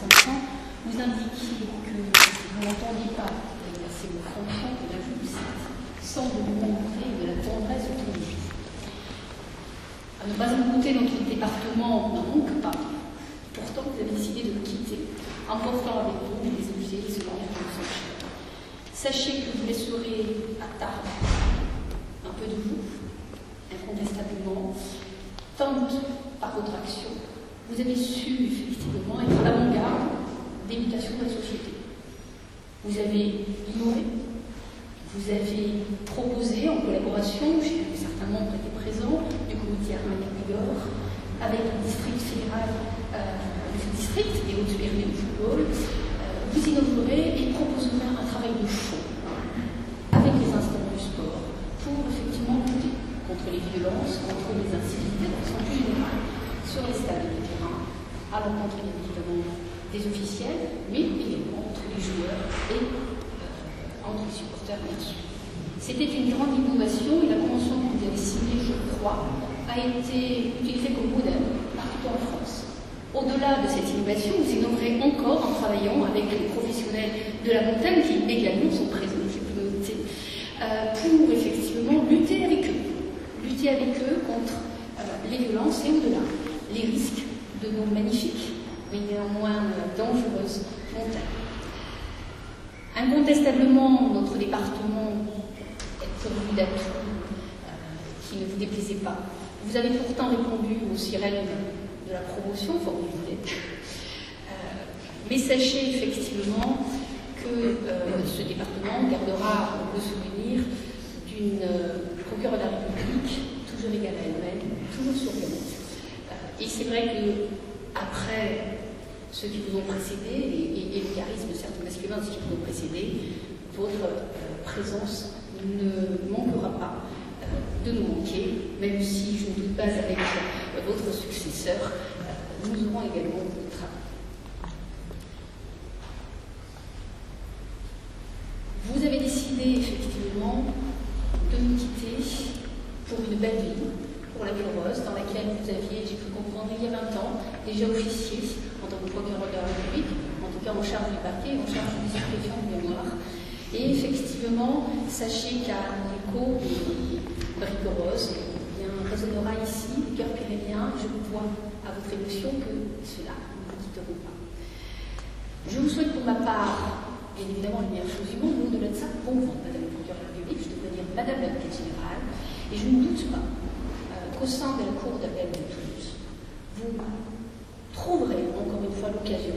500, vous indiquiez que vous n'entendiez pas exercer vos fonctions, et là je vous cite, sans de l'humanité et de la tendresse autour de vous. À ne pas écouter notre département n'en manque pas. Pourtant, vous avez décidé de le quitter, emportant avec vous les objets et souvenirs qui vous sont chers. Sachez que vous laisserez à Tarbes un peu de vous, incontestablement, tant par votre action, vous avez su effectivement être à l'avant-garde des mutations de la société. Vous avez innové, vous avez proposé en collaboration, j'ai vu certains membres étaient présents, du comité Armagnac-Bigorre, avec le district fédéral, le district des Hautes-Pyrénées de football, vous innoverez et proposerez un travail de fond avec les instances du sport pour effectivement lutter contre les violences, contre les incivilités de façon plus générale sur les stades de terrain, à l'encontre bien évidemment des officiels, mais également entre les joueurs et entre les supporters bien sûr. C'était une grande innovation et la convention que vous avez signée, je crois, a été utilisée comme modèle partout en France. Au-delà de cette innovation, vous innoverez encore en travaillant avec les professionnels de la montagne qui également sont présents, je peux le noter, pour effectivement lutter avec eux contre les violences et au-delà, les risques de nos magnifiques, mais néanmoins dangereuses montagnes. Incontestablement, notre département est pourvu d'atouts qui ne vous déplaisaient pas. Vous avez pourtant répondu aux sirènes de la promotion, formulée. Mais sachez effectivement que ce département gardera le souvenir d'une procureure de la République toujours égale à elle-même, toujours souriante. Et c'est vrai que après ceux qui vous ont précédé, et le charisme certes masculin de ceux qui vous ont précédé, votre présence ne manquera pas de nous manquer, même si je ne doute pas avec votre successeur, nous aurons également beaucoup de travail. Vous avez décidé effectivement de nous quitter pour une belle vie, pour la Ville-Rose, dans laquelle vous aviez, j'ai pu comprendre il y a 20 ans, déjà officié en tant que procureur de la République, en tout cas en charge du parquet, en charge des stupéfiants de mémoire. Et effectivement, sachez qu'à l'écho des Briques-Roses, résonnera ici, les cœurs pyrénéens, je vous vois à votre émotion que cela ne vous quitteront pas. Je vous souhaite pour ma part, bien évidemment, les meilleures choses du monde, au-delà de ça, bon vent, Madame la Procureure de la République, je devrais dire Madame l'Avocate générale, et je ne doute pas qu'au sein de la Cour d'appel de Toulouse, vous trouverez encore une fois l'occasion